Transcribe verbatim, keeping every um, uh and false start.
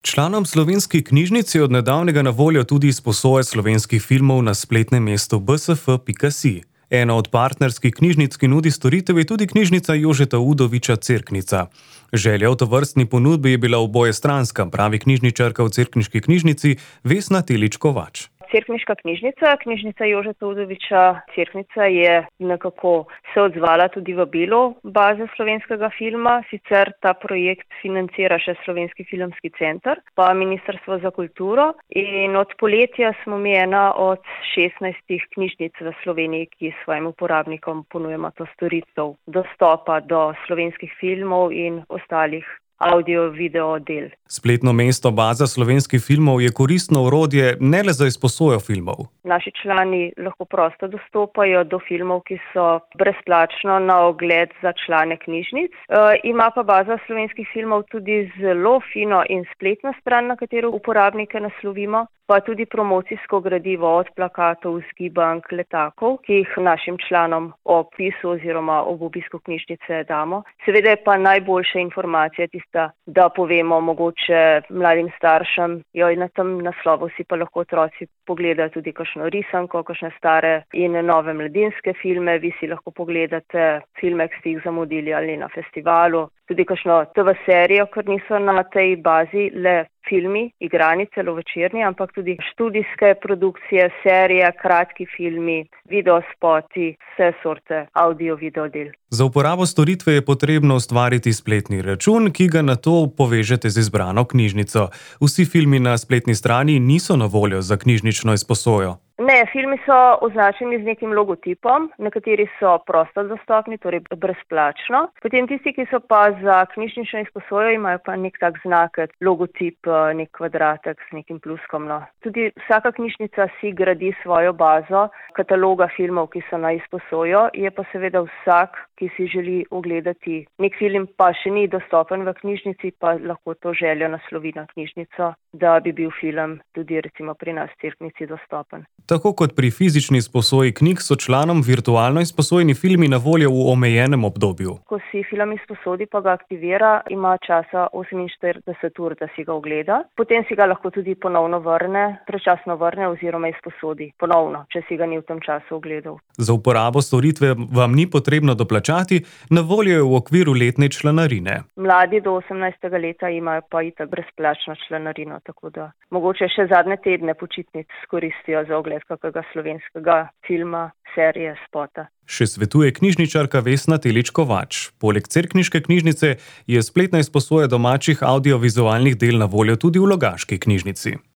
Članom Slovenskih knjižnic je od nedavnega na voljo tudi izposoja slovenskih filmov na spletnem mestu b s f pika si. Ena od partnerskih knjižnic, ki nudi storitev, je tudi knjižnica Jožeta Udoviča Cerknica. Želja v tovrstni ponudbi je bila obojestranska, pravi knjižničarka v Cerkniški knjižnici Vesna Telič Kovač. Cerkniška knjižnica, knjižnica Jožeta Udoviča Cerknica je nekako se odzvala tudi v bilo baze slovenskega filma. Sicer ta projekt financira še Slovenski filmski center, pa Ministrstvo za kulturo. In od poletja smo mi ena od šestnajstih knjižnic v Sloveniji, ki svojim uporabnikom ponujemo to storitev dostopa do slovenskih filmov in ostalih audio-video del. Spletno mesto Baza slovenskih filmov je koristno orodje ne le za izposojo filmov. Naši člani lahko prosto dostopajo do filmov, ki so brezplačno na ogled za člane knjižnic. E, ima pa Baza slovenskih filmov tudi zelo fino in spletno stran, na katero uporabnike naslovimo, pa tudi promocijsko gradivo od plakatov, zgibank, letakov, ki jih našim članom ob opisu oziroma ob obisku knjižnice damo. Seveda je pa najboljša informacija tista, da povemo mogoče mladim staršem, joj, na tem naslovu si pa lahko otroci pogledajo tudi kakšno risanko, kakšne stare in nove mladinske filme. Vi si lahko pogledate filme, ki ste jih zamudili ali na festivalu, tudi kakšno te ve serijo, ker niso na tej bazi le filmi, igrani, celovečerni, ampak tudi študijske produkcije, serije, kratki filmi, videospoti, vse sorte audio-video del. Za uporabo storitve je potrebno ustvariti spletni račun, ki ga nato povežete z izbrano knjižnico. Vsi filmi na spletni strani niso na voljo za knjižnično izposojo. Ne, filmi so označeni z nekim logotipom, nekateri so prosto dostopni, torej brezplačno. Potem tisti, ki so pa za knjižnično izposojo, imajo pa nek tak znak, logotip, nek kvadratek s nekim pluskom. No. Tudi vsaka knjižnica si gradi svojo bazo kataloga filmov, ki so na izposojo, je pa seveda vsak, ki si želi ogledati nek film, pa še ni dostopen v knjižnici, pa lahko to željo naslovi na knjižnico, da bi bil film tudi recimo pri nas v Cerknici dostopen. Tako kot pri fizični izposoji knjig so članom virtualno izposojeni filmi na voljo v omejenem obdobju. Ko si film izposodi pa ga aktivira, ima časa oseminštirideset ur, da si ga ogleda. Potem si ga lahko tudi ponovno vrne, predčasno vrne oziroma izposodi ponovno, če si ga ni v tem času ogledal. Za uporabo storitve vam ni potrebno doplačati, na voljo je v okviru letne članarine. Mladi do osemnajstega leta imajo pa itak brezplačno članarino, tako da mogoče še zadnje tedne počitnic skoristijo za ogled kakega slovenskega filma, serije, spota. Še svetuje knjižničarka Vesna Telič Kovač. Poleg Cerkniške knjižnice je spletna izposoja domačih audiovizualnih del na voljo tudi v Logaški knjižnici.